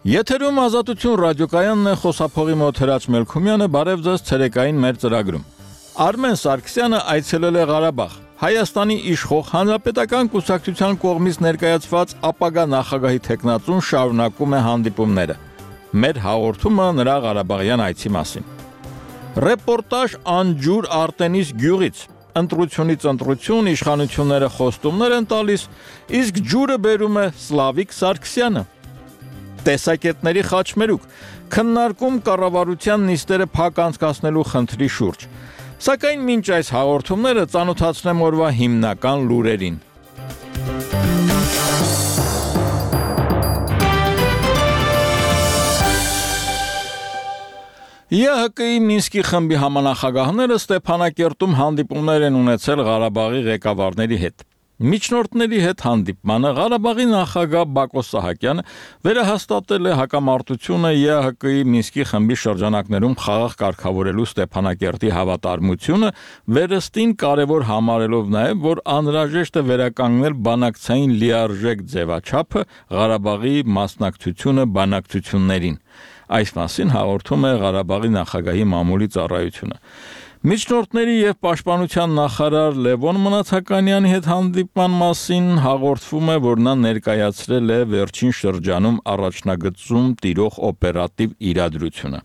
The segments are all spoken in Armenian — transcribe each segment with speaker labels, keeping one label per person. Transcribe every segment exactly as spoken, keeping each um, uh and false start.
Speaker 1: Եթերում Ազատություն ռադիոկայանն է, խոսափողի մոտ Հրաչ Մելքումյանը, բարև ձեզ ցերեկային մեր ծրագրում։ Արմեն Սարգսյանը այցելել է Ղարաբաղ։ Հայաստանի իշխող Հանրապետական կուսակցության կողմից ներկայացված ապագա նախագահի թեկնածուն շարունակում է հանդիպումները։ Մեր հաղորդումը նրա Ղարաբաղյան այցի մասին։ Ռեպորտաժ անջուր Արտենիս գյուղից։ Ընտրությունից ընտրություն իշխանությունները խոստումներ են տալիս, իսկ ջուրը բերում է Սլավիկ Սարգսյանը։ Տեսակետների խաչմերուկ, քննարկում կառավարության նիստերը փակ անցկացնելու խնդրի շուրջ։ Սակայն մինչ այս հաղորդումները ծանոթացնեմ օրվա հիմնական լուրերին։ ԵՀԿ-ի Մինսկի խմբի համանախագահները Ստեփանակերտում հանդիպումներ են ունեցել Ղարաբաղի ղեկավարների հետ։ Միջնորդների հետ հանդիպմանը Ղարաբաղի նախագահ Բակո Սահակյանը վերահաստատել է հակամարտությունը ԵՀԿ-ի Մինսկի խմբի շրջանակներում խաղաղ կարգավորելու Ստեփանակերտի հավատարմությունը, վերստին կարևոր համարելով նաև, որ անհրաժեշտ է վերականգնել բանակցային լիարժեք ձևաչափը, Ղարաբաղի մասնակցությունը բանակցություններին։ Այս մասին հաղորդում է Ղարաբաղի նախագահի մամուլի ծառայությունը։ Միջնորդների եւ պաշտպանության նախարար Լևոն Մնացականյանի հետ հանդիպման մասին հաղորդվում է, որ նա ներկայացրել է վերջին շրջանում առաջնագծում տիրող օպերատիվ իրադրությունը։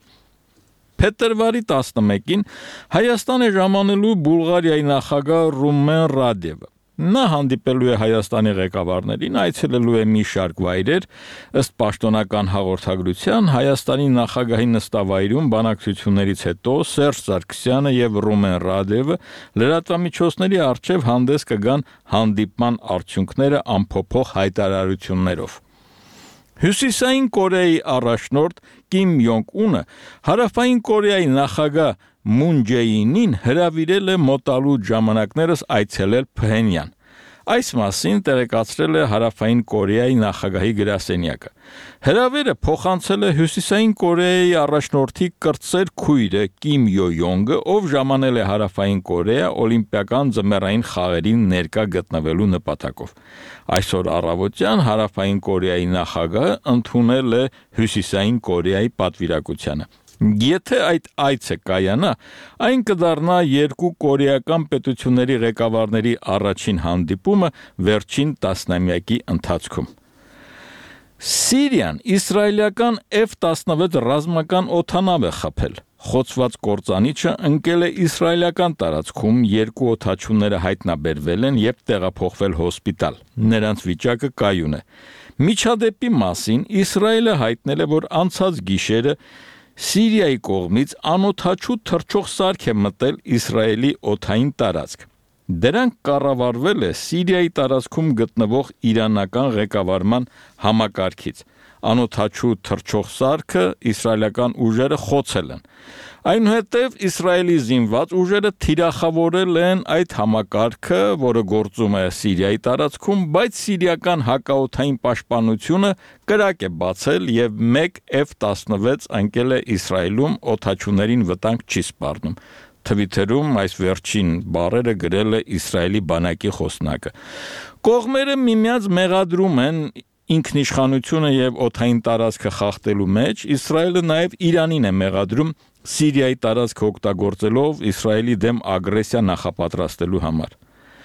Speaker 1: Փետրվարի տասնմեկին Հայաստան է ժամանելու Բուլղարիայի նախագահ Ռումեն Ռադևը։ Նա հանդիպելու է Հայաստանի ղեկավարներին, այցելելու է մի շարք վայրեր, ըստ պաշտոնական հաղորդագրության Հայաստանի նախագահի նստավայրում բանակցություններից հետո Սերժ Սարգսյանը եւ Ռումեն Ռադևը լրատվամիջոցների առջև հանդես կգան հանդիպման արդյունքները ամփոփող հայտարարություններով։ Հյուսիսային Կորեայի առաջնորդ Կիմ Յոնգ Ունը Հարավային Կորեայի նախագահ Մուն Ջեինին հրավիրել է մոտալուտ ժամանակներս այցելել Փհենյան։ Այս մասին տեղեկացրել է Հարավային Կորեայի նախագահի գրասենյակը։ Հրավերը փոխանցել է Հյուսիսային Կորեայի առաջնորդի կրտսեր քույրը Կիմ Յո Յոնգը, ով ժամանել է Հարավային Կորեա օլիմպիական ձմեռային խաղերին ներկա գտնվելու նպատակով։ Այսօր առավոտյան Հարավային Կորեայի նախագահը ընդունել է Հյուսիսային Կորեայի պատվիրակությանը։ Եթե այդ այցը կայանա, այն կդառնա երկու կորեական պետությունների ղեկավարների առաջին հանդիպումը վերջին տասնամյակի ընթացքում։ Սիրիան իսրայելական Էֆ տասնվեց ռազմական օդանավ է խփել։ Խոցված կործանիչը ընկել է իսրայելական տարածքում, երկու օդաչուները հայտնաբերվել են եւ տեղափոխվել հոսպիտալ։ Նրանց վիճակը կայուն է։ Միջադեպի մասին Իսրայելը հայտնել է, որ անցած գիշերը Սիրիայի կողմից անօդաչու թռչող սարք է մտել Իսրայելի օդային տարածք։ Դրանք կառավարվել է Սիրիայի տարածքում գտնվող իրանական ղեկավարման համակարգից։ Անօդաչու թռչող սարքը իսրայելական ուժերը խոցել են։ Այնուհետև Իսրայելի զինված ուժերը թիրախավորել են այդ համակարգը, որը գործում է Սիրիայի տարածքում, բայց սիրիական հակաօդային պաշտպանությունը կրակ է բացել եւ մեկ Էֆ տասնվեց ընկել է Իսրայելում, օդաչուներին վտանգ չի սպառնում։ Թվիթերում այս վերջին բառերը գրել է Իսրայելի բանակի խոսնակը։ Կողմերը միմյանց մեղադրում են ինքնիշխանությունը եւ օդային տարածքը խախտելու մեջ, Իսրայելը նաեւ Իրանին է մեղադրում Սիրիայի տարածքը օգտագործելով Իսրայելի դեմ ագրեսիա նախապատրաստելու համար։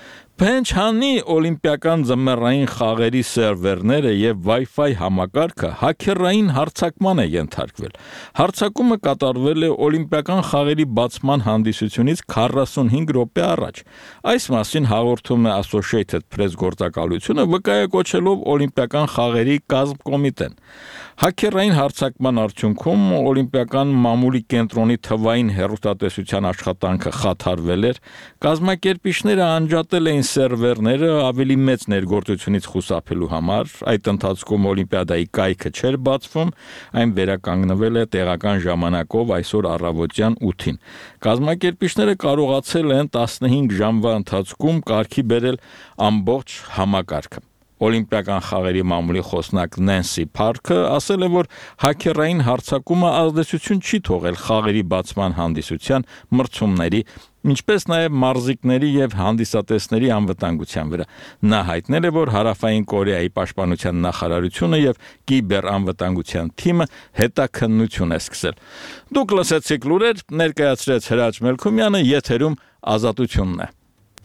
Speaker 1: Փենչհանի օլիմպիական ձմեռային խաղերի սերվերները եւ Wi-Fi համակարգը հաքերային հարձակման է ենթարկվել։ Հարձակումը կատարվել է օլիմպիական խաղերի բացման հանդիսությունից քառասունհինգ րոպե առաջ։ Այս մասին հաղորդում է Associated Press գործակալությունը, վկայակոչելով օլիմպիական խաղերի կազմկոմիտեն։ Հաքերային հարձակման արդյունքում օլիմպիական մամուլի կենտրոնի թվային հեռուստատեսության աշխատանքը խաթարվել էր, կազմակերպիչները անջատել էին սերվերները ավելի մեծ ներգործությունից խուսափելու համար, այդ ընթացքում օլիմպիադայի կայքը չէր բացվում, այն վերականգնվել է տեղական ժամանակով այսօր առավոտյան ութին։ Կազմակերպիչները կարողացել են տասնհինգ ժամվա ընթացքում կարգի բերել ամբողջ համակարգը։ Օլիմպիական խաղերի մամուլի խոսնակ Նենսի Փարքը ասել է, որ հաքերային հարձակումը ազդեցություն չի թողել խաղերի բացման հանդիսության մրցումների ինչպես նաև մարզիկների եւ հանդիսատեսների անվտանգության վրա։ Նա հայտնել է, որ Հարավային Կորեայի պաշտպանության նախարարությունը եւ կիբերանվտանգության թիմը հետաքննություն է սկսել։ Դուք լսեցիք լուրեր, ներկայացրեց Հրաչ Մելքումյանը, եթերում Ազատությունն է։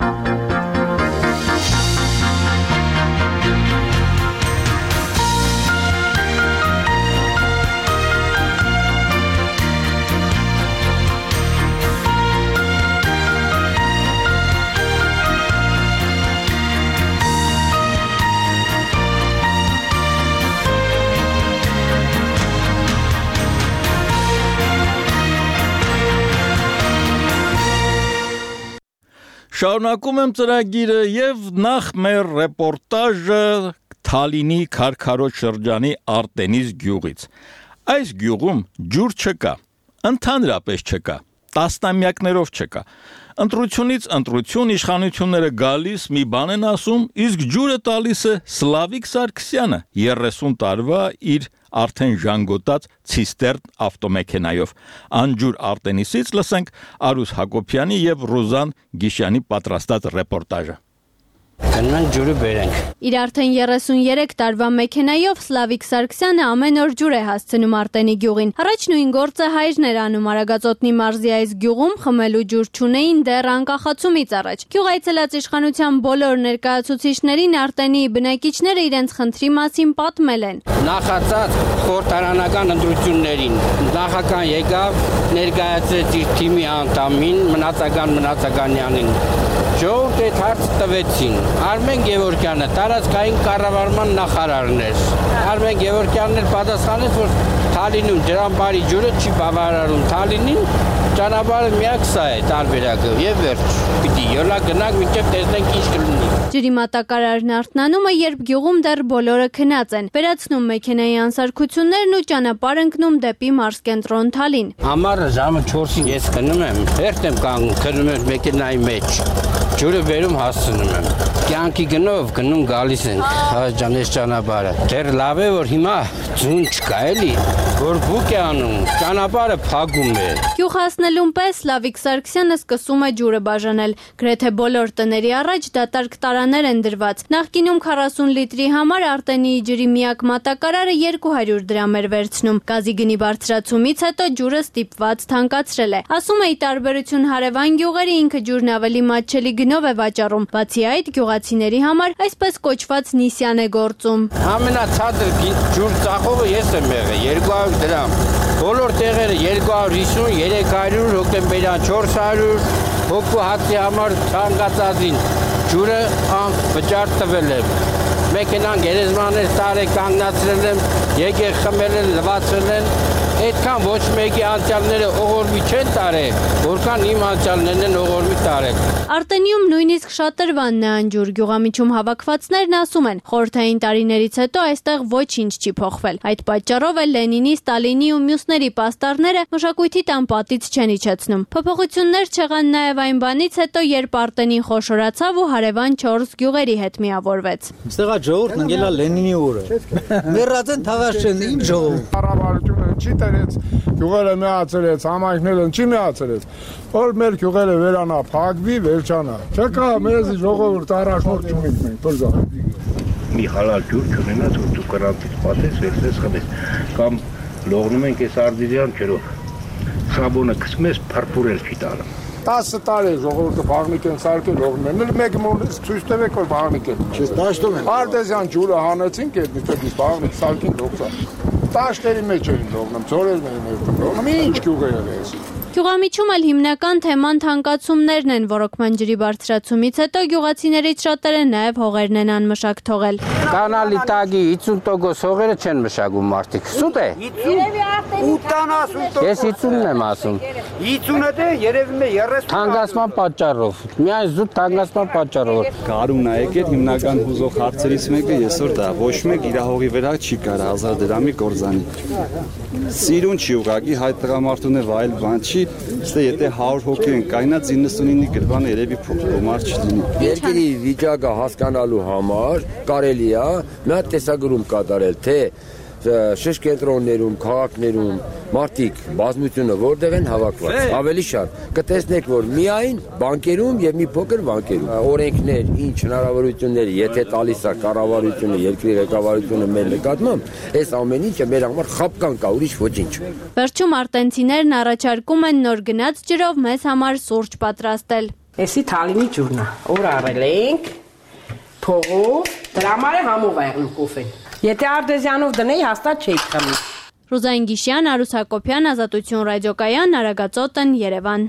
Speaker 1: Շարունակում եմ ծրագիրը եւ նախ մեր ռեպորտաժը Թալինի Քարքարոտ շրջանի Արտենիս գյուղից։ Այս գյուղում ջուր չկա, ընդհանրապես չկա, տասնամյակներով չկա։ Ընտրությունից ընտրություն իշխանությունները գալիս մի բան են ասում, իսկ ջուրը տալիս է Սլավիկ Սարգսյանը երեսուն տարվա իր արդեն ժանգոտած ցիստերն ավտոմեքենայով։ Անջուր Արտենիսից լսենք Արուս Հակոբյանի եւ Ռուզան Գիշյանի պատրաստած ռեպորտաժը։
Speaker 2: Գնանք ջուրը բերենք։
Speaker 3: Իր արդեն երեսուներեք տարվա մեքենայով Սլավիկ Սարգսյանը ամեն օր ջուր է հասցնում Արտենի գյուղին։ Առաջ նույն գործը հայրն էր անում Արագածոտնի մարզի այս գյուղում, խմելու ջուր չունեին դեռ անկախացումից առաջ։ Գյուղ այցելած իշխանության բոլոր ներկայացուցիչներին Արտենի բնակիչները իրենց խնդրի մասին պատմել են։
Speaker 2: Նախացած խորհրդարանական ընտրություններին նախական եկավ, ներկայացրեց իր թիմի անդամին, մնացական մնացականյանին։ Ժողովուրդը այդ հարցը տվեցին։ Արմեն Գևորգյանը տարածքային կառավարման նախարարն էր։ Արմեն Գևորգյանն էլ պատասխանեց, որ Թալինում ջրամբարի ջուրը չի բավարարում Թալինին, ճանապարհը միակ սա է տարբերակը եւ վերջ։ Պիտի յոլա գնանք, մինչեւ տեսնենք ինչ կլինի։
Speaker 3: Ջրի մատակարարն արթնանում է, երբ գյուղում դեռ բոլորը քնած են։ Վերացնում մեքենայի անսարքություններն ու ճանապարհ ընկնում դեպի մարզկենտրոն Թալին։
Speaker 2: Ամառը ժամը չորսին ես քնում եմ, հերթ եմ կանգնում, քնում եմ մեքենայի մեջ։ Ջուրը բերում հասցնում եմ։ Կյանքի գնով գնում գալիս են ջան այս ճանապարհը։ Դեռ լավ է որ հիմա ձուն չկա էլի, որ բուկ է անում, ճանապարհը փակում է։
Speaker 3: Գյուղ հասնելուն պես Սլավիկ Սարգսյանը սկսում է ջուրը բաժանել։ Գրեթե բոլոր տների առաջ դատարկ տարաներ են դրված։ Նախկինում քառասուն լիտրի համար Արտենիի ջրի միակ մատակարարը երկու հարյուր դրամ էր վերցնում։ Գազի գնի բարձրացումից հետո ջուրը ստիպված թանկացրել է։ Ասում է՝ ի տարբերություն հարևան գյուղերի ինքը ջուրն ավելի մատչելի գնով է վաճառում։ Բացի այդ, գյուղացիների համար այսպես կոչված նիսյան է գործում։
Speaker 2: Ամենացածր ջուր ծախողը ես եմ եղել, երկու հարյուր դրամ։ Բոլոր տեղերը երկու հարյուր հիսուն, երեք հարյուր, հոկտեմբերյան չորս հարյուր, հոգու հացի համար ցանկացածին ջուրը անվճար տվել եմ։ Մեքենան գերեզմաներ տարե կանգնացրել եմ, եկել խմել են, լվացել են։ Այդքան ոչ մեկի անցյալները օղորմի չեն տարել, որքան իմ անցյալներն են օղորմի տարել։
Speaker 3: Արտենիում նույնիսկ շատրվանն է անջուր։ Գյուղամիջում հավաքվածներն ասում են, խորհրդային տարիներից հետո այստեղ ոչինչ չի փոխվել։ Այդ պատճառով էլ Լենինի, Ստալինի ու մյուսների պաստառները մշակույթի տան պատից չեն իջեցնում։ Փոփոխություններ չեղան նաև այն բանից հետո, երբ Արտենին խոշորացավ ու հարևան չորս գյուղերի հետ միավորվեց։
Speaker 4: Ստեղա ժողովուրդն ընկել է Լենինի օրը։ Մեռած են թաղած չեն, ինչ ժողովուրդ։
Speaker 5: Կառավարությունը չի տերեց, գյուղերը միացրեց, համայնքները չի միացրեց, որ մեր գյուղերը վերանա, փակվի, վերջանա։ Չկա մեզ ժողովուրդ առաջնորդ չունենք մենք, բրզա։
Speaker 6: Մի հալալ ջուր չունենաց, որ դու կրանտից պատես, վերցես խմես, կամ լողնում ենք այս արդիզյան ջրով, սաբոնը կսում ես, փրփուրել չի տալում։
Speaker 5: տասը տարի ժողովուրդը բաղնիկ են սարքել, լողնում են, մեկ մոնես ցույց տվեք, որ բաղնիկ են։
Speaker 4: Չես դաշտում են։
Speaker 5: Արտեզյան ջուրը հանեցինք, այդ միտքից բաղնիկ սարքին լողցա։ Տաշտերի մեջ էին լողնում, ձորերն էին լողնում, ինչ գյուղ է եղել։
Speaker 3: Գյուղամիջում էլ հիմնական թեման թանկացումներն են, ռոռոկման ջրի բարձրացումից հետո գյուղացիներից շատերը նաև հողերն են անմշակ թողել։
Speaker 2: Կանալի տագի հիսուն տոկոս հողերը չեն մշակում մարդիկ։ Սուտ է։
Speaker 4: ութանասուն տոկոս։
Speaker 2: Ես հիսունն եմ ասում։
Speaker 4: հիսունը դե երևի մե երես։
Speaker 2: Թանկացման պատճառով։ Միայն զուտ թանկացման պատճառով։
Speaker 7: Կարում նայեք, այդ հիմնական հուզող հարցերից մեկը այսօր դա ոչ մեկ իր հողի վրա չի կարա հազար դրամի կորզանի։ Սիրուն չի ուղղակի հայ տղամարդուն է վայել բան չի, ստե եթե հարյուր հոգի են կայնած իննսունինի գրվանը երևի փոխումար չլինի։
Speaker 8: Երկրի վիճակը հասկանալու համար կարելի է մի հատ տեսագրում կատարել, թե շրջկենտրոններում, քաղաքներում մարդիկ բազմությունը որտեղ են հավաքված, ավելի շատ կտեսնեք, որ միայն բանկերում եւ մի փոքր բանկերում օրենքներ, ինչ հնարավորություններ, եթե տալիս է կառավարությունը, երկրի ղեկավարությունը մեր նկատմամբ, այս ամեն ինչը մեր համար խապկան կա, ուրիշ ոչինչ։
Speaker 3: Վերջում արտենցիներն առաջարկում են նոր գնաց ջրով մեզ համար սուրճ պատրաստել։
Speaker 9: Էսի թալինի ջուրն է, որ առել ենք, փողով, դրա համար է համով է եղնում կոֆեն։ Եթե արտեզյանով դնեի, հաստատ չէի խմի։
Speaker 3: Ռուզային Գիշյան, Արուս Հակոբյան, Ազատություն ռադիոկայան, Արագածոտն, Երևան։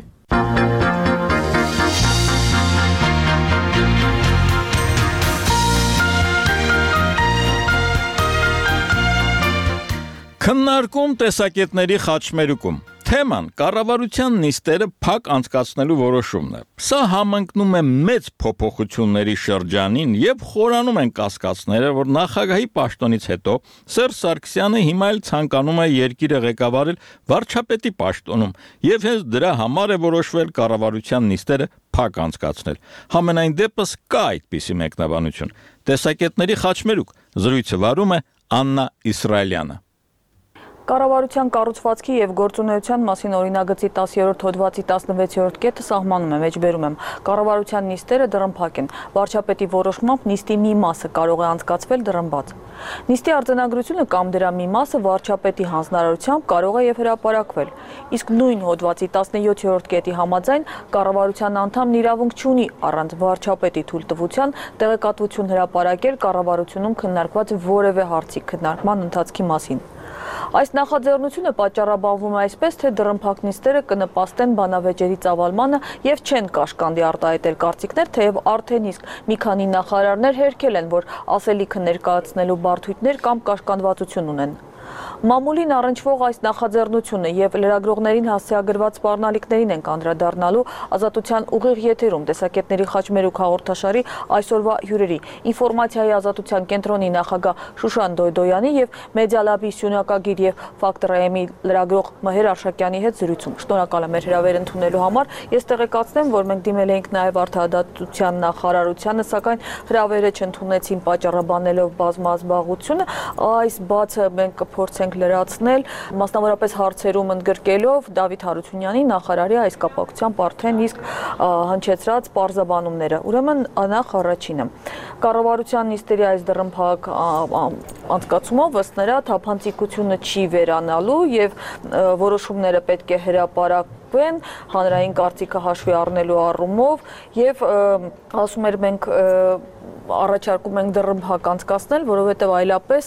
Speaker 1: Քննարկում տեսակետների խաչմերուկում։ Թեման կառավարության նիստերը փակ անցկացնելու որոշումն է։ Սա համընկնում է մեծ փոփոխությունների շրջանին եւ խորանում են կասկածները, որ նախագահի պաշտոնից հետո Սերժ Սարգսյանը հիմա էլ ցանկանում է երկիրը ղեկավարել վարչապետի պաշտոնում եւ հենց դրա համար է որոշվել կառավարության նիստերը փակ անցկացնել։ Համենայն դեպս կա այդպիսի մեկնաբանություն։ Տեսակետների խաչմերուկ զրույցը վարում է Աննա Իսրայելյանը։
Speaker 10: Կառավարության կառուցվածքի եւ գործունեության մասին օրինագծի տասերորդ հոդվածի տասնվեցերորդ կետը սահմանում է, մեջբերում եմ, կառավարության նիստերը դռնփակ են, վարչապետի որոշմամբ նիստի մի մասը կարող է անցկացվել դռնբաց։ Նիստի արձանագրությունը կամ դրա մի մասը վարչապետի հանձնարարությամբ կարող է եւ հրապարակվել, իսկ նույն հոդվածի տասնյոթերորդ կետի համաձայն կառավարության անդամն իրավունք չունի առանց վարչապետի թույլտվության տեղեկատվություն հրապարակել կառավարությունում քննարկված որևէ հարցի քննարկման ընթացքի մասին։ Այս նախաձեռնությունը պատճառաբանվում է այսպես, թե դռնփակ նիստերը կնպաստեն բանավեճերի ծավալմանը եւ չեն կաշկանդի արտահայտել կարծիքներ, թեև արդեն իսկ մի քանի նախարարներ հերքել են, որ ասելիքը ներկայացնելու բարդույթներ կամ կաշկանդվածություն ունեն։ Մամուլին առնչվող այս նախաձեռնությունը եւ լրագրողներին հասցեագրված սպառնալիքներին են անդրադառնալու Ազատության ուղիղ եթերում տեսակետների խաչմերուկ հաղորդաշարի այսօրվա հյուրերի ինֆորմացիայի ազատության կենտրոնի նախագահ Շուշան Դոյդոյանի եւ Մեդիալաբի սյունակագիր եւ Ֆակտոր-ի լրագրող Մհեր Արշակյանի հետ զրույցում։ Շնորհակալ եմ հրավեր ընդունելու համար։ Ես տեղեկացնեմ, որ մենք դիմել էինք նաեւ Արդարադատության նախարարությանը, սակայն հրավերը չընդունեցին պատճառաբանելով բազմազբաղությունը։ Այս բացը մենք կփորձենք լրացնել, մասնավորապես հարցերում ընդգրկելով Դավիթ Հարությունյանի նախարարի այս կապակցությամբ արդեն իսկ հնչեցրած պարզաբանումները։ Ուրեմն նախ առաջինը կառավարության նիստերի այս դռնփակ անցկացումով ըստ նրա թափանցիկությունը չի վերանալու եւ որոշումները պետք է հրապարակվեն հանրային կարծիքը հաշվի առնելու առումով եւ ասում էր մենք առաջարկում ենք դռնփակ անցկացնել, որովհետեւ այլապես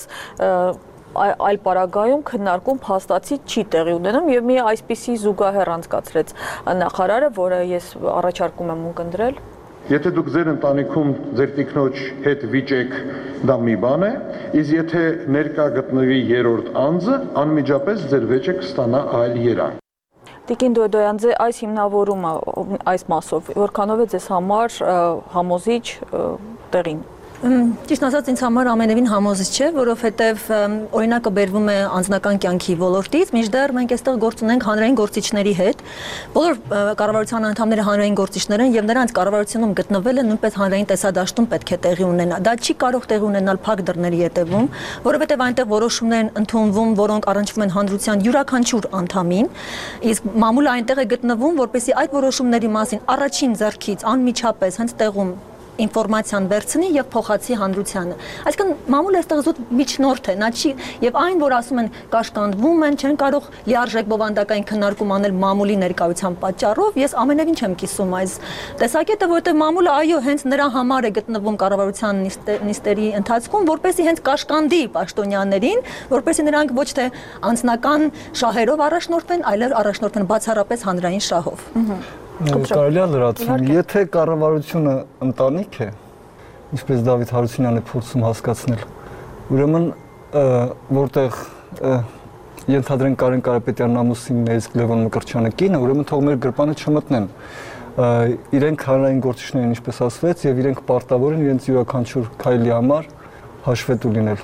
Speaker 10: այլ պարագայում քննարկում փաստացի չի տեղի ունենում եւ մի այսպիսի զուգահեռ անցկացրեց նախարարը, որը ես առաջարկում եմ ունկնդրել։
Speaker 11: Եթե դուք ձեր ընտանիքում ձեր տիկնոջ հետ վիճեք, դա մի բան է, իսկ եթե ներկա գտնվի երրորդ անձը, անմիջապես ձեր վեճը կստանա այլ երանգ։
Speaker 10: Տիկին Դոյդոյան, այս հիմնավորումը այս մասով որքանով է ձեզ համար համոզիչ տեղին։
Speaker 12: Ճիշտ ասած ինձ համար ամենևին համոզիչ չէ, որովհետև օրինակը բերվում է անձնական կյանքի ոլորտից, մինչդեռ մենք այստեղ գործ ունենք հանրային գործիչների հետ։ Բոլոր կառավարության անդամները հանրային գործիչներ են եւ նրանց կառավարությունում գտնվելը նույնպես հանրային տեսադաշտում պետք է տեղի ունենա։ Դա չի կարող տեղի ունենալ փակ դռների ետևում, որովհետև այնտեղ որոշումներ են ընդունվում, որոնք առնչվում են հանրության յուրաքանչյուր անդամին, իսկ մամուլը այնտեղ է գտնվում, որպեսզի այդ որոշումների մասին առաջին ձեռքից անմիջապես հենց տեղում ինֆորմացիան վերցնի եւ փոխացի հանրությանը։ Այսինքն մամուլը այստեղ զուտ միջնորդ է, նա չի եւ այն, որ ասում են կաշկանդվում են, չեն կարող լիարժեք բովանդակային քննարկում անել մամուլի ներկայության պատճառով, ես ամենևին չեմ կիսում այս տեսակետը, որովհետեւ մամուլը այո, հենց նրա համար է գտնվում կառավարության նիստերի ընթացքում, որպեսզի հենց կաշկանդի պաշտոնյաներին, որպեսզի նրանք ոչ թե անձնական շահերով առաջնորդվեն, այլև առաջնորդվեն բացառապես հանրային շահով։
Speaker 13: Կարելի է լրացնել, եթե կառավարությունը ընտանիք է, ինչպես Դավիթ Հարությունյանը փորձում հասկացնել, ուրեմն որտեղ ենթադրենք Կարեն Կարապետյանն ամուսինն է, իսկ Լևոն Մկրտչյանը կինը, ուրեմն թող մեր գրպանը չմտնեն։ Իրենք հանրային գործիչներ են, ինչպես ասվեց, եւ իրենք պարտավոր են իրենց յուրաքանչյուր քայլի համար հաշվետու լինել։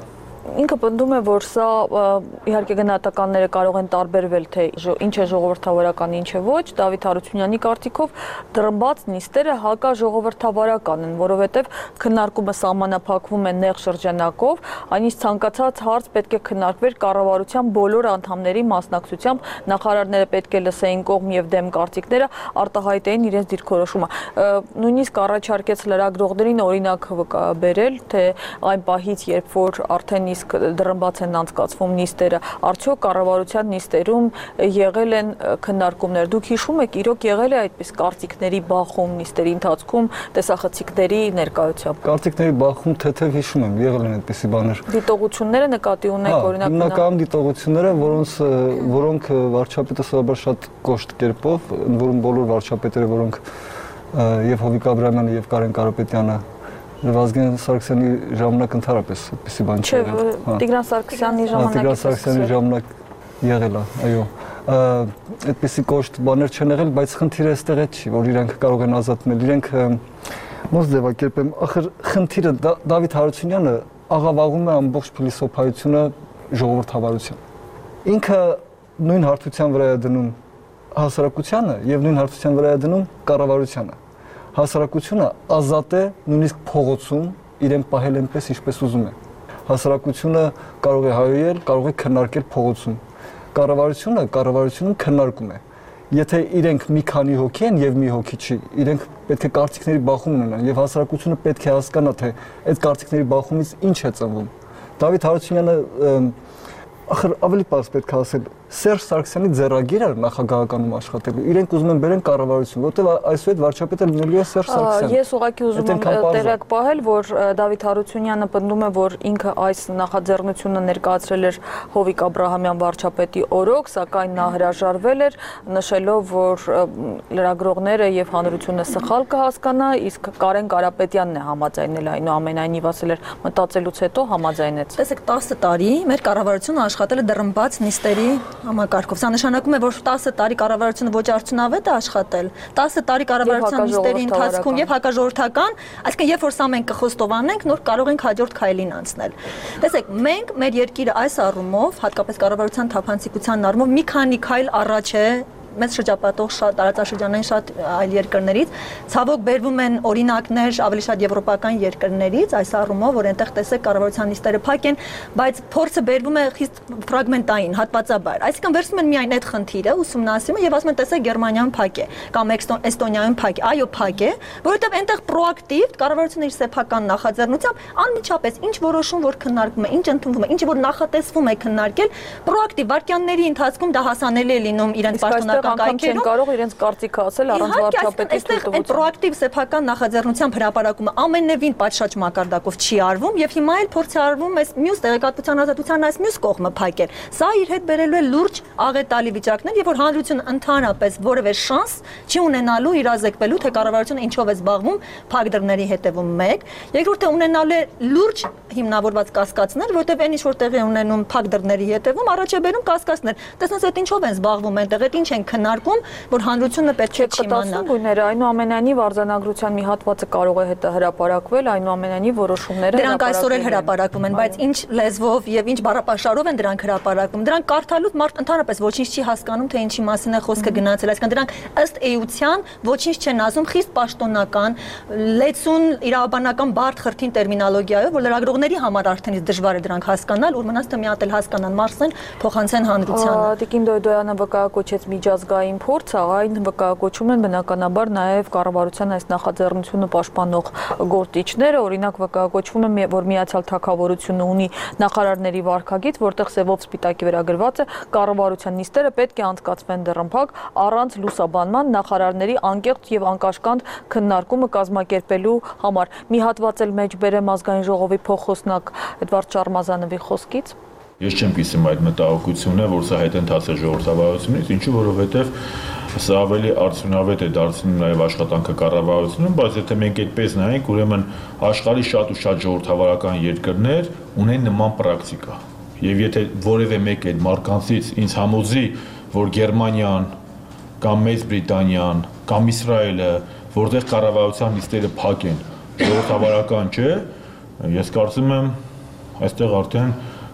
Speaker 10: Ինքը պնդում է, որ սա իհարկե գնահատականները կարող են տարբերվել, թե ինչ է ժողովրդավարական, ինչ է ոչ, Դավիթ Հարությունյանի կարծիքով դրմբաց նիստերը հակաժողովրդավարական են, որովհետև քննարկումը սահմանափակվում է նեղ շրջանակով, այնից ցանկացած հարց պետք է քննարկվեր կառավարության բոլոր անդամների մասնակցությամբ, նախարարները պետք է լսեին կողմ եւ դեմ կարծիքները, արտահայտեին իրենց դիրքորոշումը։ Նույնիսկ առաջարկեց լրագրողներին օրինակ բերել, թե այն պահից, երբ որ արդեն իսկ դրմբաց են անցկացվում նիստերը, արդյոք կառավարության նիստերում եղել են քննարկումներ։ Դուք հիշում եք, իրոք եղել է այդպես կարծիքների բախում նիստերի ընթացքում տեսախցիկների ներկայությամբ։
Speaker 13: Կարծիքների բախում թեթև հիշում եմ, եղել են այդպիսի բաներ։
Speaker 10: Դիտողությունները նկատի ունեք, օրինակ
Speaker 13: հիմնական դիտողությունները, որոնց որոնք վարչապետը սովորաբար շատ կոշտ կերպով, որոնք բոլոր վարչապետերը, որոնք եւ Հովիկ Աբրահամյանը եւ Կարեն Կարապետյանը Վազգեն Սարգսյանի ժամանակ ընդհանրապես այդպիսի բան չէ եղել։
Speaker 10: Տիգրան Սարգսյանի ժամանակ
Speaker 13: Տիգրան Սարգսյանի ժամանակ եղել է, այո։ Այդպիսի կոշտ բաներ չեն եղել, բայց խնդիրը այստեղ է չի, որ իրենք կարող են ազատվել, իրենք ոնց ձևակերպեմ, ախր խնդիրը Դավիթ Հարությունյանը աղավաղում է ամբողջ փիլիսոփայությունը ժողովրդավարության։ Ինքը նույն հարթության վրա է դնում հասարակությանը եւ նույն հարթության վրա է դնում կառավարությանը։ Հասարակությունը ազատ է նույնիսկ փողոցում իրեն պահել այնպես, ինչպես ուզում է։ Հասարակությունը կարող է հայոյել, կարող է քննարկել փողոցում։ Կառավարությունը կառավարությունում քննարկում է։ Եթե իրենք մի քանի հոգի են եւ մի հոգի չի, իրենք պետք է կարծիքների բախում ունենան եւ հասարակությունը պետք է հասկանա, թե այդ կարծիքների բախումից ինչ է ծնվում։ Դավիթ Հարությունյանը ախր ավելի պարզ պետք է ասել, Սերժ Սարգսյանի ձեռագիրը նախագահականում աշխատելու, իրենք ուզում են բերեն կառավարություն, որտեղ այսուհետ վարչապետը լինելու է Սերժ Սարգսյանը։
Speaker 10: Ես ուղղակի ուզում եմ տեղյակ պահել, որ Դավիթ Հարությունյանը պնդում է, որ ինքը այս նախաձեռնությունը ներկայացրել էր Հովիկ Աբրահամյան վարչապետի օրոք, սակայն նա հրաժարվել էր, նշելով, որ լրագրողները եւ հանրությունը սխալ կհասկանա, իսկ Կարեն Կարապետյանն է համաձայնել, այնուամենայնիվ ասել էր, մտածելուց հետո համաձայնեց։
Speaker 12: Տեսեք, տասը տարի մեր կառավարությունը աշխատել է դրմբաց նիստերի համակարգով։ Սա նշանակում է, որ տասը տարի կառավարությունը ոչ արդյունավետ է աշխատել, տասը տարի կառավարության նիստերի ընթացքում եւ հակաժողովրդական, այսինքն երբ որ սա մենք կխոստովանենք, նոր կարող ենք հաջորդ քայլին անցնել։ Տեսեք, մենք մեր երկիրը այս առումով, հատկապես կառավարության թափանցիկության առումով մի քանի քայլ առաջ է մեծ շրջապատող շատ տարածաշրջանային շատ այլ երկրներից, ցավոք բերվում են օրինակներ ավելի շատ եվրոպական երկրներից, այս առումով, որ այնտեղ տեսեք կառավարության նիստերը փակ են, բայց փորձը բերվում է խիստ ֆրագմենտային, հատվածաբար։ Այսինքն վերցնում են միայն այդ խնդիրը, ուսումնասիրում եւ ասում են, տեսեք Գերմանիան փակ է, կամ Էստոնիայում փակ է, այո, փակ է, որովհետեւ այնտեղ պրոակտիվ կառավարությունը իր սեփական նախաձեռնությամբ անմիջապես ինչ որոշում որ քննարկվում է, ինչ ընդունվում է, ինչ որ նախատեսվում է քննարկել, պրոակտիվ վարքյանների ընթացքում դա հասանելի է լինում իրենց պաշտոնական
Speaker 10: չեն կարող իրենց կարծիքը ասել առանց վարչապետի
Speaker 12: թույլտվության։ Այդ պրոակտիվ սեփական նախաձեռնությամբ հրապարակումը ամենևին պատշաճ մակարդակով չի արվում եւ հիմա էլ փորձ է արվում այս մյուս տեղեկատվության ազատության այս մյուս կողմը փակել։ Սա իր հետ բերելու է լուրջ աղետալի վիճակներ եւ որ հանրությունը ընդհանրապես որևէ շանս չի ունենալու իրազեկվելու թե կառավարությունը ինչով է զբաղվում փակ դռների հետևում մեկ, երկրորդը ունենալու է լուրջ հիմնավորված կասկածներ, որտեղ այն ինչ որ տեղի ունենում փակ դռների հետևում առաջ է բերում կասկածներ։ Տեսնես այդ ինչով են զբաղվում այնտեղ, այդ ինչ են քննարկում, որ հանրությունը պետք է չիմանա։
Speaker 10: Գույները այնուամենայնիվ արձանագրության մի հատվածը կարող է հետը հրապարակվել, այնուամենայնիվ որոշումները
Speaker 12: դրանք այսօր էլ հրապարակվում են, բայց ինչ լեզվով եւ ինչ բառապաշարով են դրանք հրապարակվում։ Դրանք կարդալուց մարդ ընդհանրապես ոչինչ չի հասկանում, թե ինչի մասին է խոսքը գնացել, այսինքն դրանք ըստ էության ոչինչ չեն ասում, խիստ պաշտոնական, լեցուն իրավաբանական բարդ խրթին տերմինոլոգիայով, որ լրագրողների համար արդեն իսկ դժվար է դրանք հասկանալ, ու մնաց թե մի հատ էլ հասկանան, մարսեն, փոխանցեն հանրությանը։
Speaker 10: Տիկին Դոյդոյանը վկայակոչեց միջազգային փորձ, այն վկայակոչում են բնականաբար նաև կառավարության այս նախաձեռնությունը պաշտպանող գործիչները, օրինակ վկայակոչվում է, որ Միացյալ Թագավորությունը ունի նախարարների վարքագիծ, որտեղ սևով սպիտակի վրա գրված է կառավարության նիստերը պետք է անցկացվեն դռնփակ առանց լուսաբանման նախարարների անկեղծ եւ անկաշկանդ քննարկումը կազմակերպելու համար։ Մի հատված էլ մեջ բերեմ ազգային ժողովի փոխոսնակ Էդվարդ Շարմազանովի խոսքից։
Speaker 14: Ես չեմ կիսում այդ մտահոգությունը, որ սա հետընթաց է ժողովրդավարությունից, ինչու որովհետև սա ավելի արդյունավետ է դարձնում նաև աշխատանքը կառավարությունում, բայց եթե մենք այդպես նայենք, ուրեմն աշխարհի շատ ու շատ ժողովրդավարական երկրներ ունեն նման պրակտիկա։ Եվ եթե որևէ մեկ այդ մարկանցից ինձ համոզի, որ Գերմանիան կամ Մեծ Բրիտանիան կամ Իսրայելը, որտեղ կառավարության նիստերը փակ են, ժողովրդավարական չէ, ես կարծում եմ, այստեղ արդեն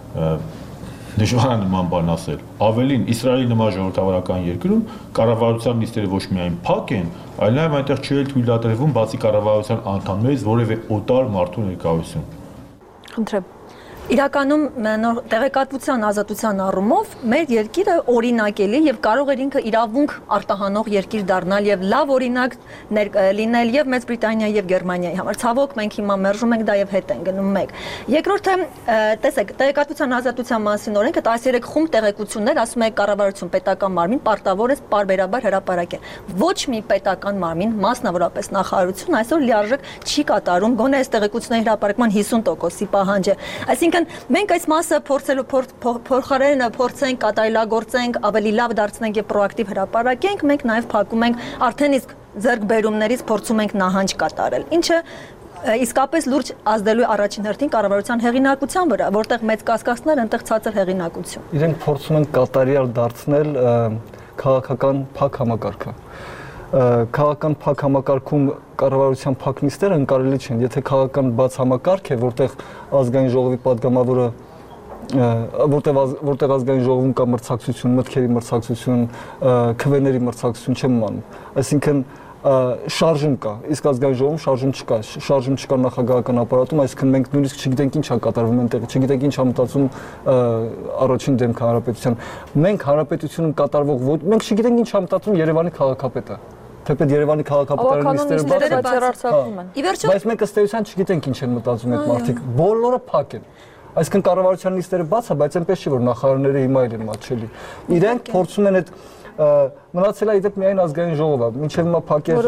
Speaker 14: դժվար է նման բան ասել։ Ավելին Իսրայելի նման ժողովրդավարական երկրում կառավարության նիստերը ոչ միայն փակ են, այլ նաև այնտեղ չի թույլատրվում բացի կառավարության անդամներից որևէ օտար մարդու ներկայություն։
Speaker 12: Խնդրեմ։ Իրականում նոր տեղեկատվության ազատության առումով մեր երկիրը օրինակելի եւ կարող էր ինքը իրավունք արտահանող երկիր դառնալ եւ լավ օրինակ լինել եւ Մեծ Բրիտանիայի եւ Գերմանիայի համար։ Ցավոք մենք հիմա մերժում ենք դա եւ հետ են գնում մեկ։ Երկրորդը, տեսեք, տեղեկատվության ազատության մասին օրենքը տասներեք խումբ տեղեկություններ ասում է կառավարություն պետական մարմին պարտավոր է պարբերաբար հրապարակել։ Ոչ մի պետական մարմին, մասնավորապես նախարարություն այսօր լիարժեք չի կատարում գոնե այս տեղեկությունների հրապարակման հիսուն տոկոսի պահանջը։ Այսինքն մենք այս մասը փորձելու փորձարենը փորձենք կատարելագործենք, ավելի լավ դարձնենք եւ պրոակտիվ հրապարակենք, մենք նաեւ փակում ենք արդեն իսկ ձեռքբերումներից փորձում ենք նահանջ կատարել, ինչը իսկապես լուրջ ազդելու առաջին հերթին կառավարության հեղինակության վրա, որտեղ մեծ կասկածներ, այնտեղ ցածր հեղինակություն։
Speaker 13: Իրենք փորձում են կատարյալ դարձնել քաղաքական փակ համակարգը։ Քաղաքական փակ համակարգում կառավարության փակ նիստերը ընկալելի չեն, եթե քաղաքական բաց համակարգ է, որտեղ ազգային ժողովի падգամավորը որտեղ որտեղ ազգային ժողովում կա մրցակցություն, մտքերի մրցակցություն, քվեների մրցակցություն չեմ մանում։ Այսինքն շարժում կա, իսկ ազգային ժողովում շարժում չկա, շարժում չկա նախագահական ապարատում, այսինքն մենք նույնիսկ չգիտենք ինչ է կատարվում այնտեղ, չգիտենք ինչ է մտածում առաջին դեմքը հանրապետության։ Մենք հանրապետությունում կատարվող ոչ, մենք չգիտենք ինչ է մտածում Երևանի քաղաքապետը։ Թեպետ Երևանի քաղաքապետարանի նիստերը բաց են։ Բայց մենք ըստ էության չգիտենք ինչ են մտածում այդ մարդիկ։ Բոլորը փակ են։ Այսինքն կառավարության նիստերը բաց է, բայց այնպես չի որ նախարարները հիմա էլ են մատչելի։ Իրենք փորձում են այդ մնացել է իդեպ միայն ազգային ժողովը, մինչև հիմա փակեր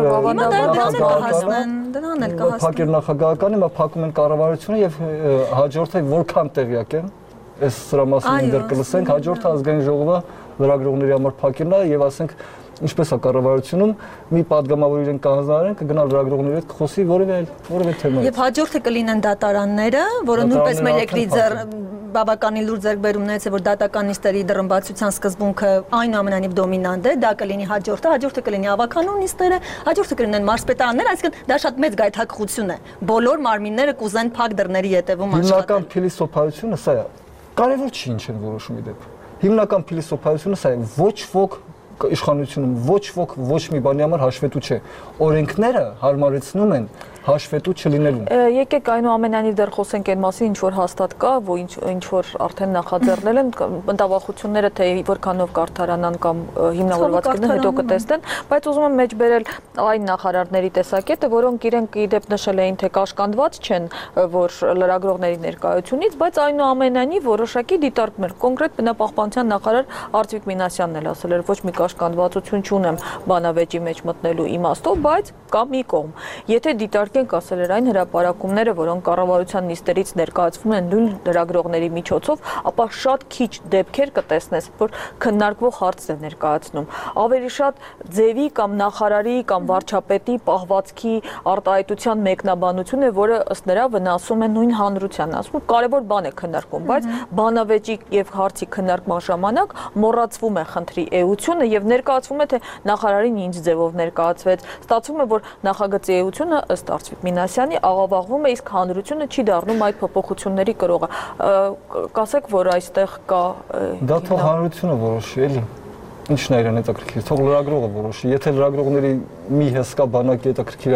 Speaker 13: փակեր նախագահականը, հիմա փակում են կառավարությունը եւ հաջորդը որքան տեղյակ են, այս սրա մասին դեռ կլսենք, հաջորդը ազգային ժողովը լրագրողների համար փակելն է եւ ասենք ինչպես է կառավարությունում մի падգամավոր իրեն կհանձնարարեն կգնա լրագրողների հետ կխոսի որևէ որևէ թեմա։
Speaker 12: Եվ հաջորդը կլինեն դատարանները, որը նույնպես մեր երկրի ձեռ բավականին լուրջ ձեռքբերումներից է, որ դատական նիստերի դռնբացության սկզբունքը այնուամենայնիվ դոմինանտ է, դա կլինի հաջորդը, հաջորդը կլինի ավականուն նիստերը, հաջորդը կլինեն մարզպետարանները, այսինքն դա շատ մեծ գայթակղություն է։ Բոլոր մարմինները կուզեն փակ դռների ետևում աշխատել։
Speaker 13: Հիմնական փիլիսոփայությունը սա է։ Կարևոր չի ինչ են որոշում իդեպ։ Հիմնական փիլիսոփայությունը սա է, ոչ ոք իշխանությունում ոչ ոք ոչ մի բանի համար հաշվետու չէ։ Օրենքները հարմարեցնում են հաշվետու չլինելուն։
Speaker 10: Եկեք այնուամենայնիվ դեռ խոսենք այն մասին, ինչ որ հաստատ կա, որ ինչ ինչ որ արդեն նախաձեռնել են, մտավախությունները թե որքանով կարդարանան կամ հիմնավորված կլինեն, հետո կտեսնեն, բայց ուզում եմ մեջբերել այն նախարարների տեսակետը, որոնք իրենք իդեպ նշել էին, թե կաշկանդված չեն, որ լրագրողների ներկայությունից, բայց այնուամենայնիվ որոշակի դիտարկում էր։ Կոնկրետ բնապահպանության նախարար Արծվիկ Մինասյանն էլ ասել էր, ոչ մի կաշկանդվածություն չունեմ բանավեճի մեջ մտնելու իմաստով, բայց կա մի կողմ։ Եթե դիտարկենք, ասել էր այն հրապարակումները, որոնք կառավարության նիստերից ներկայացվում են նույն լրագրողների միջոցով, ապա շատ քիչ դեպքեր կտեսնես, որ քննարկվող հարցն է ներկայացնում։ Ավելի շատ ձևի կամ նախարարի կամ վարչապետի պահվածքի արտահայտության մեկնաբանություն է, որը ըստ նրա վնասում է նույն հանրությանն, ասում է կարևոր բան է քննարկվում, բայց բանավեճի եւ հարցի քննարկման ժամանակ մոռացվում է խնդրի էությունը եւ ներկայացվում է թե նախարարին ինչ ձևով ներկայացվեց։ Ստացվում է, որ նախագծի էությունը ըստ Արծվիկ Մինասյանի աղավաղվում է, իսկ հանրությունը չի դառնում այդ փոփոխությունների կրողը։ Կասեք, որ այստեղ կա
Speaker 13: դա թող հանրությունը որոշի, էլի։ Ինչն է իրեն հետաքրքիր, թող լրագրողը որոշի։ Եթե լրագրողների մի հսկա բանակի հետաքրքիր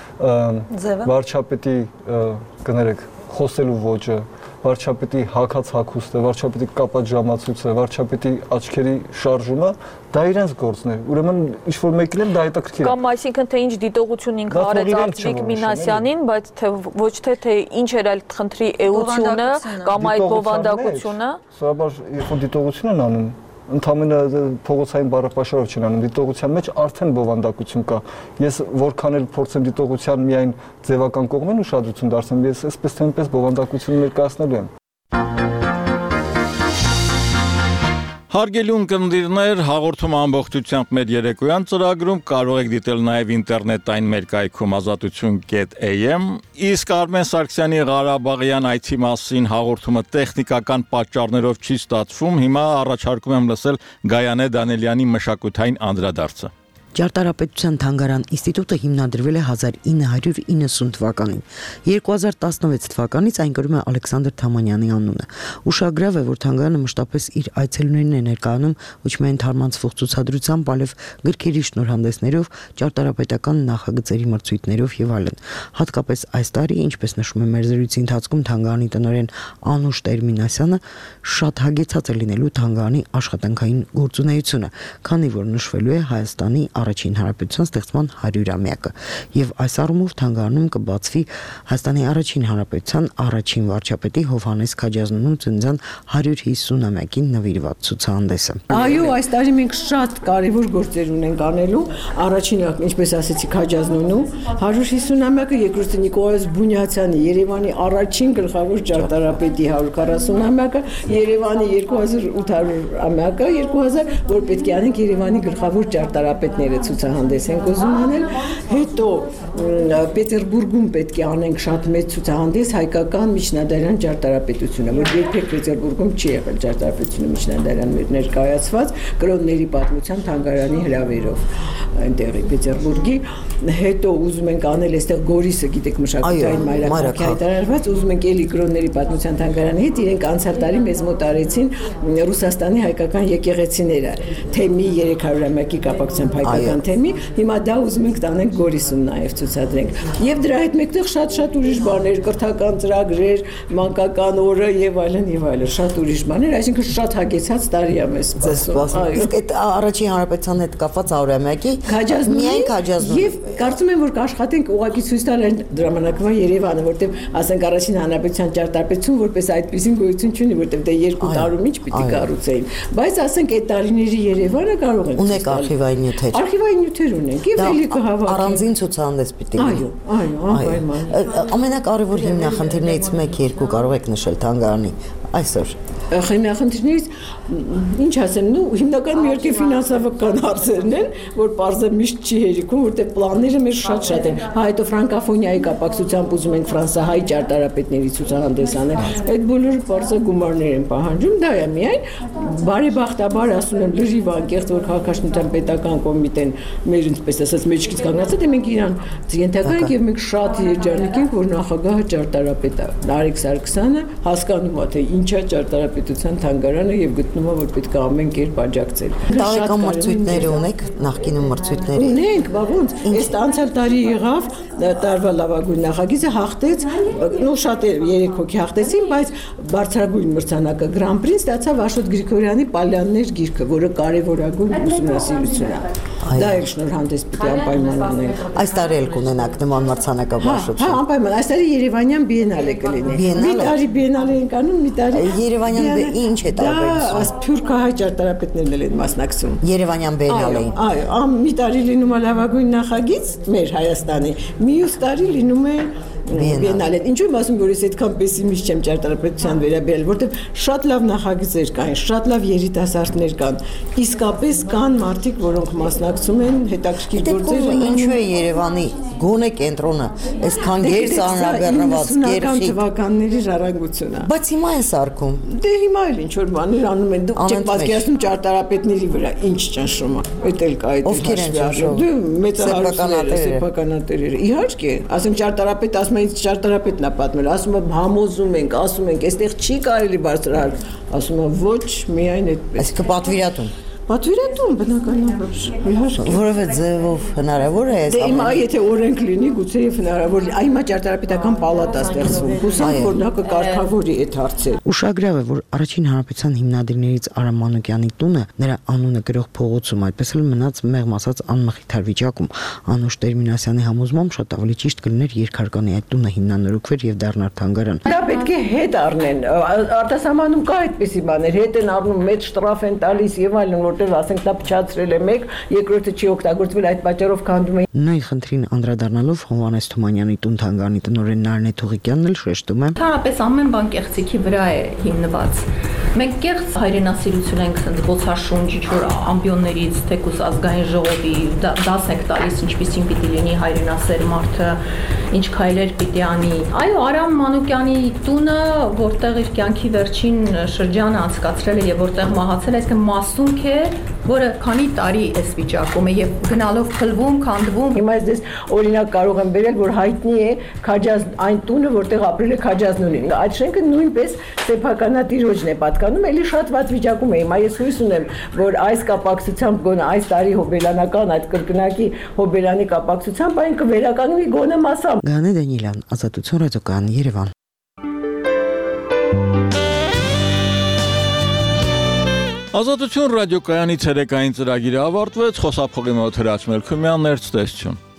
Speaker 13: է վարչապետի կներեք խոսելու ոճը, վարչապետի հակած հակուստը, վարչապետի կապած ժամացույցը, վարչապետի աչքերի շարժումը, դա իրենց գործն է։ Ուրեմն ինչ որ մեկին էլ դա հետաքրքիր է։
Speaker 10: Կամ այսինքն թե ինչ դիտողություն ինքը արեց Արծվիկ Մինասյանին, բայց թե ոչ թե թե ինչ էր այլ խնդրի էությունը կամ այդ բովանդակությունը։
Speaker 13: Սովորաբար երբ որ դիտողություն են անում, ընդհանրապես փողոցային բառապաշարով չեն անում, դիտողության մեջ արդեն բովանդակություն կա։ Ես որքան էլ փորձեմ դիտողության միայն ձևական կողմին ուշադրություն դարձնեմ, ես այսպես թե այնպես բովանդակություն ներկայացնելու եմ։
Speaker 1: Հարգելի ունկնդիրներ, հաղորդում ամբողջությամբ մեր երեկոյան ծրագրում կարող եք դիտել նաև ինտերնետային մեր կայքում ազատություն կետ էյ էմ, իսկ Արմեն Սարգսյանի Ղարաբաղյան այցի մասին հաղորդումը տեխնիկական պատճառներով չի ստացվում, հիմա առաջարկում եմ լսել Գայանե Դանելյանի մշակութային անդրադարձը։
Speaker 15: Ճարտարապետության թանգարան ինստիտուտը հիմնադրվել է հազար ինը հարյուր իննսուն թվականին։ երկու հազար տասնվեց թվականից այն կրում է Ալեքսանդր Թամանյանի անունը։ Ուշագրավ է, որ թանգարանը մշտապես իր այցելուներին է ներկայանում ոչ միայն թարմանցվող ցուցադրությամբ, այլև գրքերի շնորհանդեսներով, ճարտարապետական նախագծերի մրցույթներով եւ այլն։ Հատկապես այս տարի, ինչպես նշում է մեր զրույցի ընթացքում թանգարանի տնօրեն Անուշ Տերմինասյանը, շատ հագեցած է լինելու թանգարանի աշխատանքային գործունեությունը, քանի որ նշվելու է Հայաստանի առաջին հանրապետության ստեղծման հարյուրամյակը եւ այս առումով թանգարանում կբացվի Հայաստանի առաջին հանրապետության առաջին վարչապետի Հովհաննես Քաջազնունու ծննդյան հարյուր հիսունամյակին նվիրված ցուցահանդեսը։
Speaker 16: Այո, այս տարի մենք շատ կարևոր գործեր ունենք անելու։ Առաջինը, ինչպես ասեցի, Քաջազնունու հարյուր հիսունամյակը, երկրորդը Նիկոլաս Բունյացյանի Երևանի առաջին գլխավոր ճարտարապետի հարյուր քառասունամյակը, Երևանի երկու հազար ութ հարյուրամյակը, երկու հազար, որ պետք է անենք Երևանի գլխավոր ճարտարապետները ցուցահանդես ենք ուզում անել, հետո Պետերբուրգում պետք է անենք շատ մեծ ցուցահանդես հայկական միջնադարյան ճարտարապետությունը, որ երբեք Պետերբուրգում չի եղել ճարտարապետությունը միջնադարյան ներկայացված կրոնների պատմության թանգարանի հրավերով այնտեղի Պետերբուրգի, հետո ուզում ենք անել այստեղ Գորիսը, գիտեք, մշակութային մայրաքաղաք հայտարարված, ուզում ենք էլի կրոնների պատմության թանգարանի հետ իրենք անցյալ տարի մեզ մոտ արեցին Ռուսաստանի հայկական եկեղեցիները, թեմի երեք հարյուրամյակի կապակցությամբ հայկական թեմի, հիմա դա ուզում ենք տանենք Գորիսում նաև ցուցադրենք։ Եվ դրա հետ մեկտեղ շատ-շատ ուրիշ բաներ, կրթական ծրագրեր, մանկական օրը եւ այլն եւ այլն, շատ ուրիշ բաներ, այսինքն շատ հագեցած տարի է մեզ սպասում։
Speaker 15: Իսկ այդ առաջին հանրապետության հետ կապված հարյուրամյակի
Speaker 16: միայն Քաջազնունի եւ կարծում եմ որ կաշխատենք ուղղակի ցույց տալ այն դրամանակվա Երևանը, որտեղ ասենք առաջին հանրապետության ճարտարապետություն որպես այդպեսին գոյություն չունի, որտեղ դե երկու տարում ինչ պիտի կառուցեին, բայց ասենք այդ տարիների Երևանը կարող ենք
Speaker 15: ունեք արխիվային նյութեր։
Speaker 16: Արխիվային նյութեր ունենք եւ էլի կհավաքենք։
Speaker 15: Առանձին ցուցահանդես պիտի լինի։
Speaker 16: Այո, այո, անպայման։
Speaker 15: Ամենակարևոր հիմնախնդիրներից մեկ-երկու կարող եք նշել թանգարանի այսօր։
Speaker 16: Հիմնախնդիրներից ինչ ասեմ, նու հիմնական մի երկու ֆինանսական հարցերն են, որ պարզը միշտ չի հերիքում, որտեղ պլանները մեր շատ-շատ են։ Հա, հետո ֆրանկաֆոնիայի կապակցությամբ ուզում ենք ֆրանսահայ ճարտարապետների ցուցահանդես անել։ Այդ բոլորը պարզը գումարներ են պահանջում, դա է միայն բարեբախտաբար ասում եմ լրիվ անկեղծ որ քաղաքաշինության պետական կոմիտեն մեր ինչպես ասած մեջքից կանգնած է, մենք իրան ենթակա ենք եւ մենք շատ երջանիկ ենք, որ նախագահը ճարտարապետ է Նարեկ Սարգսյանը հասկանում է թե ինչա ճարտարապետության թանգարանը եւ գտնում է որ պետք է ամեն կերպ աջակցել։
Speaker 15: Տարեկան մրցույթներ ունեք, նախկինում մրցույթներ
Speaker 16: ունենք, բա ոնց, այս անցյալ տարի եղավ տարվա լավագույն նախագիծը հաղթեց, նո շատ երեք հոգի հաղթեցին, բայց բարձրագույն մրցանակը Grand Prix ստացավ Աշոտ Գրիգորյանի Պալյաններ գիրքը, որը կարևորագույն ուսումնասիրություն է։ Դա էլ շնորհանդես պիտի անպայման անենք։
Speaker 15: Այս տարի էլ կունենաք նման մրցանակաբաշխություն։
Speaker 16: Հա, անպայման, այս տարի Երևանյան բիենալե կլինի։ Մի տարի բիենալե ենք անում, մի տարի
Speaker 15: Երևանյան ինչ է տարբերությունը։
Speaker 16: Սփյուռքահայ ճարտարապետներն էլ են մասնակցում։
Speaker 15: Երևանյան բիենալեին։
Speaker 16: Այո, մի տարի լինում է լավագույն նախագիծ մեր Հայաստանի, մյուս տարի լինում է Բիենալե։ Ինչու եմ ասում, որ ես այդքան պեսիմիստ չեմ ճարտարապետության վերաբերյալ, որտեղ շատ լավ նախագծեր կան, շատ լավ երիտասարդներ կան։ Իսկապես կան մարդիկ, որոնք մասնակցում են հետաքրքիր գործեր։
Speaker 15: Ինչու է Երևանի գոնե կենտրոնը այսքան գերս անհրաժեշտ
Speaker 16: գերխի թվականների ժառանգությունը։
Speaker 15: Բայց հիմա են սարքում։
Speaker 16: Դե հիմա էլ ինչ որ բաներ անում են, դուք չեք պատկերացնում ճարտարապետների վրա ինչ ճնշում է։ Այդ էլ կա այդ։
Speaker 15: Ովքեր են ճնշում։
Speaker 16: Դե մեծահարուստները, սեփականատերերը։ Իհարկե, ասեմ ճարտարապետ ասում ինձ ճարտարապետն է պատմել, ասում է համոզում ենք, ասում ենք, այստեղ չի կարելի բարձրահար, ասում է ոչ, միայն այդպես։
Speaker 15: Այսինքն պատվիրատուն։
Speaker 16: Պատվիրատուն բնականաբար, իհարկե։
Speaker 15: Որովե ձևով հնարավոր է այս
Speaker 16: ամենը։ Դե հիմա եթե օրենք լինի, գուցե եւ հնարավոր լինի։ Այ հիմա ճարտարապետական պալատա ստեղծվում։ Հուսանք որ նա կկարգավորի այդ հարցերը։
Speaker 15: Ուշագրավ է, որ առաջին հանրապետության հիմնադիրներից Արամ Մանուկյանի տունը նրա անունը գրող փողոցում այդպես էլ մնաց մեղմ ասած անմխիթար վիճակում։ Անուշ Տերմինասյանի համոզմամբ շատ ավելի ճիշտ կլիներ երկհարկանի այդ տունը հիմնանորոգվեր եւ դառնար թանգարան։
Speaker 16: Դա պետք է հետ առնեն։ Արտասահմանում կա այդպիսի բաներ, հետ են առնում, մեծ շտրաֆ են տալիս եւ այլն, որտեղ ասենք դա փչացրել է մեկ, երկրորդը չի օգտագործվել, այդ պատճառով քանդում են։
Speaker 15: Նույն խնդրին անդրադառնալով Հովհաննես Թումանյանի տուն թանգարանի տնօրեն Նարինե Թուղիկյանն էլ շեշտում է։
Speaker 12: Ընդհանրապես ամեն բան կեղծիքի վրա է հիմնված։ Մենք կեղծ հայրենասիրություն ենք ցած ոցաշունչ ինչ որ ամբիոններից թեկուս ազգային ժողովի դաս ենք տալիս ինչպեսին պիտի լինի հայրենասեր մարդը, ինչ քայլեր պիտի անի։ Այո, Արամ Մանուկյանի տունը, որտեղ իր կյանքի վերջին շրջանը անցկացրել է եւ որտեղ մահացել է, այսինքն մասունք է որը քանի տարի էս վիճակում է եւ գնալով փլվում, քանդվում։
Speaker 16: Հիմա ես օրինակ կարող եմ վերել, որ հայտնի է Քաջազ այն տունը, որտեղ ապրել է Քաջազնունին։ Այդ շենքը նույնպես սեփականատիրոջն է պատկանում, էլի շատ վատ վիճակում է։ Հիմա ես հույս ունեմ, որ այս կապակցությամբ գոնե այս տարի հոբելյանական այդ կրկնակի հոբելյանի կապակցությամբ այն կվերականգնվի գոնե մասամբ։
Speaker 15: Գանե Դանիելյան, Ազատություն ռադիոկայան, Երևան։
Speaker 1: Ազատություն ռադիոկայանի ցերեկային ծրագիրը ավարտվեց, խոսափողի մոտ Հրաչ Մելքումյանն էր, ցտեսություն։